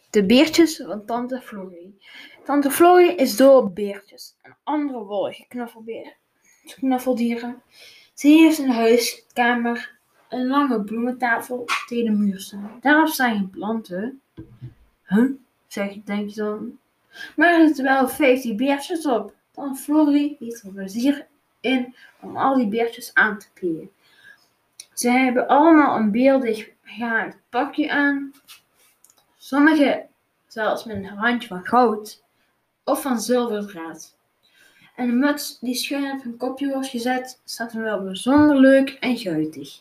De beertjes van tante Florie. Tante Florie is dol op beertjes en andere wollige knuffeldieren. Ze heeft in de huiskamer een lange bloementafel tegen de muur staan. Daarop staan geen planten. Denk je dan. Maar er zitten wel 50 beertjes op. Tante Florie heeft er plezier in om al die beertjes aan te kleden. Ze hebben allemaal een beeldig gehaakt pakje aan. Sommige zelfs met een randje van goud of van zilverdraad. En de muts die schuin op hun kopje wordt gezet, staat hem wel bijzonder leuk en guitig.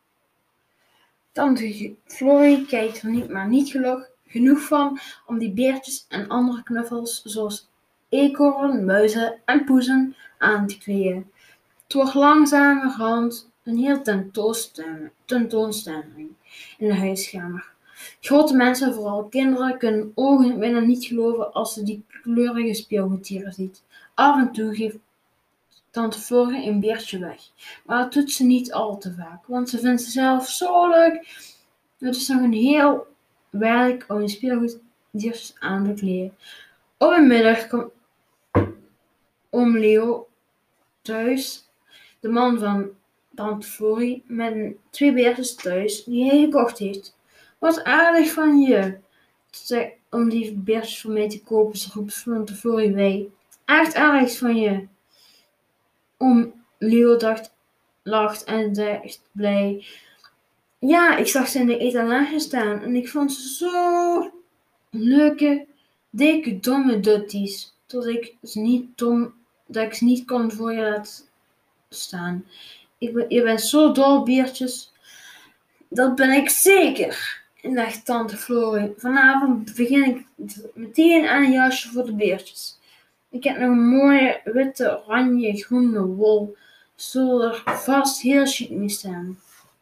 Tante Florie kijkt er niet genoeg van om die beertjes en andere knuffels zoals eekhoorn, muizen en poezen aan te kleden. Het wordt langzamerhand een heel tentoonstelling in de huiskamer. Grote mensen, vooral kinderen, kunnen ogen bijna niet geloven als ze die kleurige speelgoeddieren ziet. Af en toe geeft tante Florie een beertje weg, maar dat doet ze niet al te vaak, want ze vindt ze zelf zo leuk. Het is nog een heel werk om die speelgoeddiertjes aan te kleden. Op een middag komt oom Leo thuis, de man van tante Florie, met 2 beertjes thuis die hij gekocht heeft. Wat aardig van je, om die beertjes voor mij te kopen, roept tante Florie bij. Echt aardig van je. Oom Leo lacht en zegt blij. Ja, ik zag ze in de etalage staan en ik vond ze zo leuke, dikke, domme dutties, dat ik ze niet kon voor je laten staan. Je bent zo dol beertjes. Dat ben ik zeker, dacht tante Florie. Vanavond begin ik meteen aan een jasje voor de beertjes. Ik heb nog een mooie witte, oranje, groene wol. Zal er vast heel chic mee staan.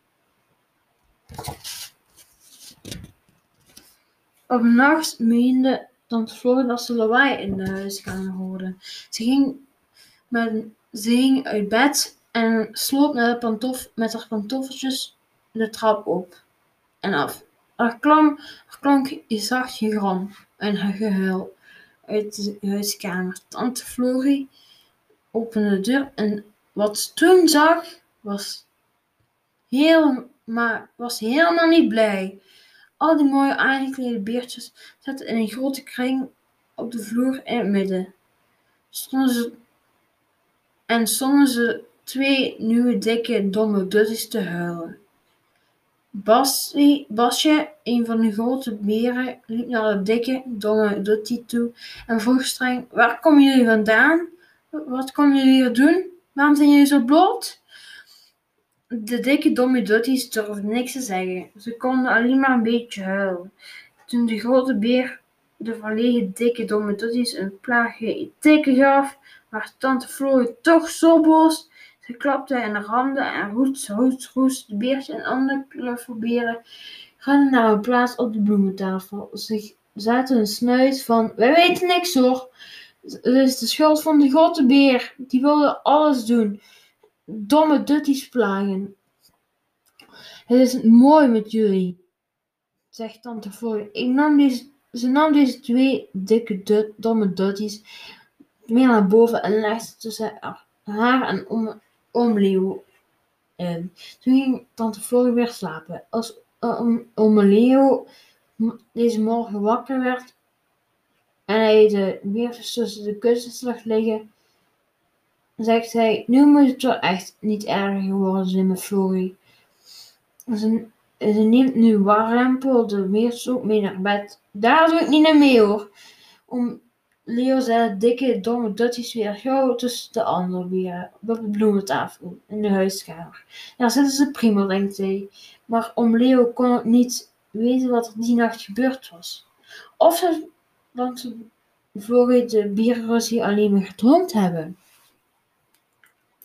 Op een nacht meende tante Florie dat ze lawaai in de huiskamer hoorde. Ze ging uit bed en sloop met haar pantoffeltjes de trap op en af. Er klonk zacht gegrom en gehuil uit de huiskamer. Tante Florie opende de deur en wat ze toen zag was helemaal niet blij. Al die mooie aangeklede beertjes zaten in een grote kring op de vloer in het midden. Stonden ze 2 nieuwe dikke domme dutties te huilen. Basje, een van de grote beren, liep naar de dikke domme duttie toe en vroeg streng: waar komen jullie vandaan? Wat komen jullie hier doen? Waarom zijn jullie zo bloot? De dikke domme dutties durfden niks te zeggen. Ze konden alleen maar een beetje huilen. Toen de grote beer de verlegen dikke domme dutties een plaagje tikken gaf, werd tante Florie toch zo boos. Ze klapte in de handen en roest. De beertjes en andere knuffelberen renden naar hun plaats op de bloementafel. Ze zaten hun snuit van: wij weten niks hoor. Het is de schuld van de grote beer. Die wilde alles doen. Domme dutties plagen. Het is mooi met jullie, zegt tante Florie. Ze nam deze 2 dikke domme dutties mee naar boven en legde ze tussen haar en oom Leo in. Toen ging tante Florie weer slapen. Als oom Leo deze morgen wakker werd en hij de beertjes tussen de kussens zag liggen, zegt hij: nu moet het wel echt niet erger worden zijn met Florie. Ze neemt nu warempel de beertjes ook mee naar bed. Daar doe ik niet naar mee hoor. Oom Leo zet de dikke domme dutties weer gauw tussen de andere beren op de bloementafel in de huiskamer. Daar zitten ze prima, denkt hij. Maar oom Leo kon ook niet weten wat er die nacht gebeurd was. Of ze tante Florie de berenruzie alleen maar gedroomd hebben.